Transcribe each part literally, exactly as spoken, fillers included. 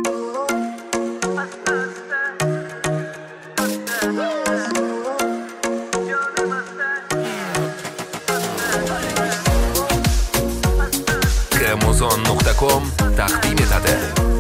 kremozon nuqta com taqdim etadi.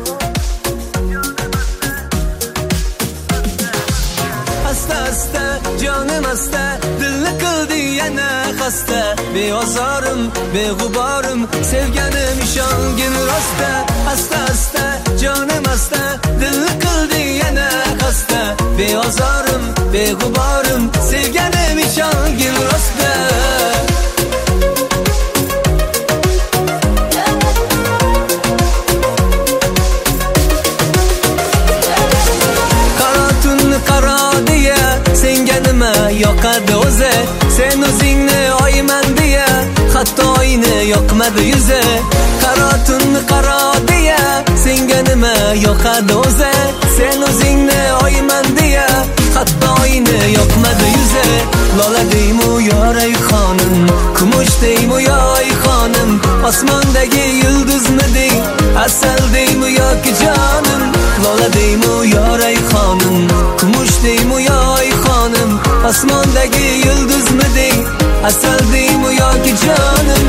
Asta asta jonim asta, dilni qildi yana xasta. Beozorim, beg'uborim, sevganim ishongin rosta. Asta asta jonim asta, dilni qildi yana xasta. Beozorim, beg'uborim, sevganim ishongin rosta. Yoqadi o'zi, sen o'zingni oyman deya, hatto oyni yoqmadi yuzi. Qaro tunni qaro deya, senga nima yoqadi o'zi, sen o'zingni oyman deya, hatto oyni yoqmadi yuzi. Lola deymu yoray xonim, kumush deymu yoy xonim, osmondagi yulduzmiding, asal deymu yoki jonim. Lola deymu yoray xonim, kumush deymu yoy xonim, osmondagi yulduzmiding, asal deymu yoki jonim.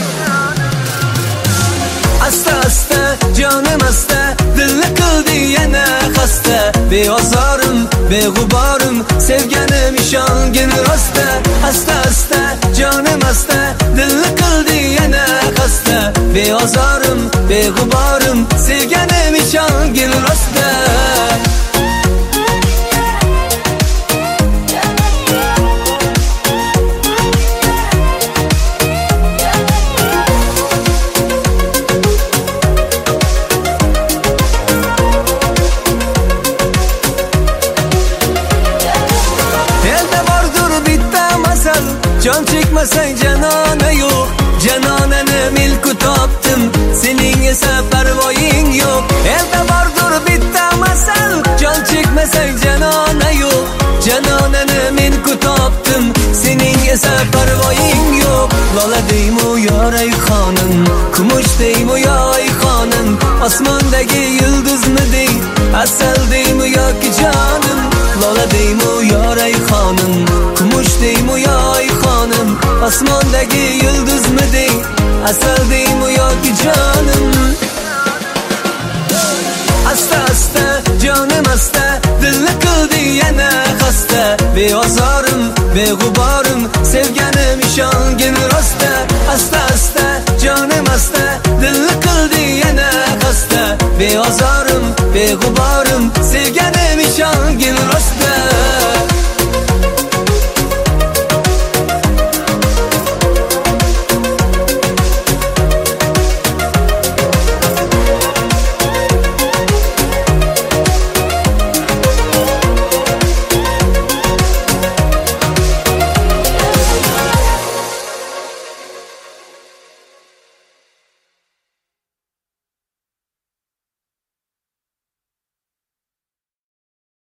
Asta asta jonim asta, dilni qildi yana xasta. Beozorim, beg'uborim, sevganim ishongin rosta. Asta asta jonim asta, dilni qildi yana xasta. Beozorim, beg'uborim, sevganim ishongin rosta. Jon chekmasang janona yo'q, janonani milku topdim, sening esa parvoying yo'q. Elda bordur bitta masal, jon chekmasang janona yo'q, janonani milku topdim, sening esa parvoying yo'q. Lola deymu yoray xonim, kumush deymu yoy xonim, osmondagi yulduzmiding, asal deymu yoki jonim. Lola deymu yoray xonim, kumush deymu yoy xonim, osmondagi yulduzmiding, asal deymu yoki jonim. Asta asta jonim asta, dilni qildi yana xasta. Beozorim, beg'uborim, sevganim ishongin rosta. Asta asta jonim asta, dilni qildi yana xasta. Beozorim, beg'uborim, sevganim ishongin rosta.